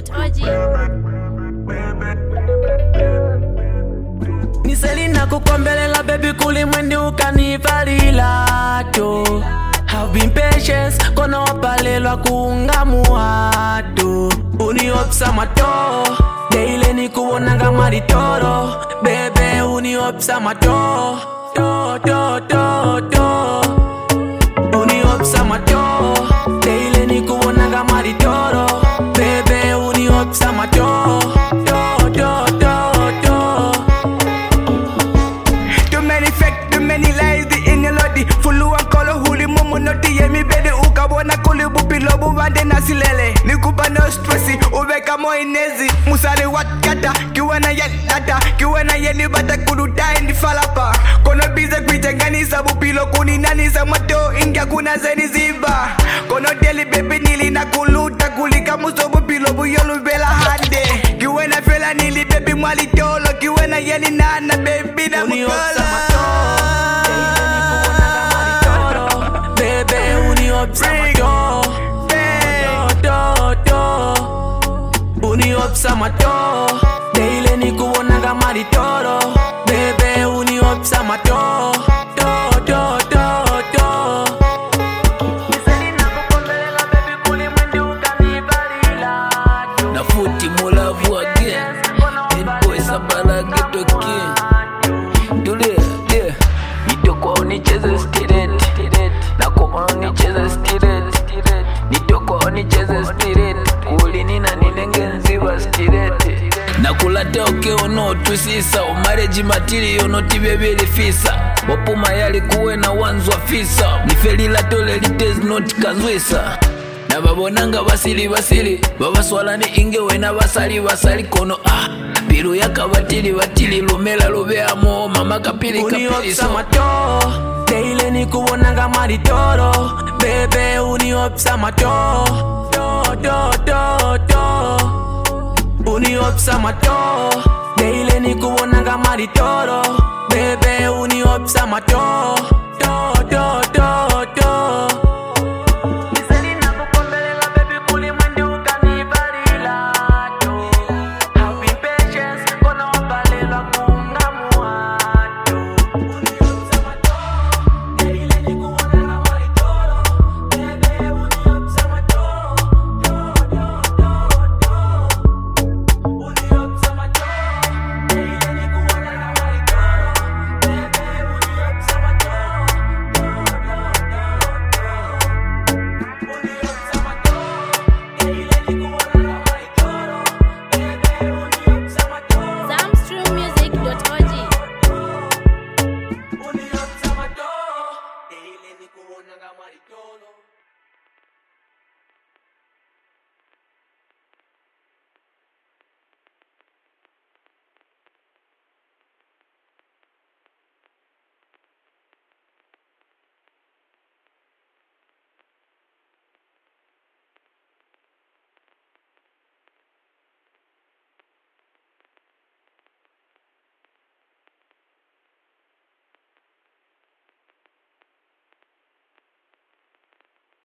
Ni Selena kukombelela baby kuli mwendi ukanivalila to. Have been patient kono wapalelwa kuunga muhatu. Uniopsa mato Daily ni kuonanga maritoro. Bebe uniopsa mato Uniopsa mato Daily ni kuonanga maritoro. Bebe uniopsa mato Too many fake, too many lies, the in your lodi. Fulu and color huli momo noti yemi bede ukabona kuli bupi lobu wande nasilele. Nikupa no stressi, ubeka mo inezi. Musale wat kata, kiwana yen data. Kiwana yeni bata kuduta indi falapa. Kono bize kuitengani sabu pilo kuni nani sa mato inga kuna zeni ziba. Kono deli baby nili na kuluta kulika musobu pilo buyolu bela hande. Kiwana fela nili baby mwali tolo. Kiwana yeni nana baby na Uniopsa mukola. mato Bebe uniopsa mato Uniopsa mato Daily ni kuonanga maritoro. Bebe uniopsa mato Na futi mulavu again. Bad boys abala geto king. Tule, yeah. Nitoko unicheze stireti. Na koma unicheze stireti. Nitoko unicheze stireti. Kuli nina ninengenziwa stireti. Na kulata okeo no twisisa. Umareji matiri yono tibebele fisa. Wapuma yali kuwe na wanzwa fisa. Nifelila tole litez not kanzwisa. Na babonanga basili babaswalani ingewe na basali kono piru yaka batili lumela lubeamo mama kapili Uniopsa mato Daily ni kuonanga maritoro. Bebe uniopsa mato Uniopsa mato Daily ni kuonanga maritoro. Bebe uniopsa mato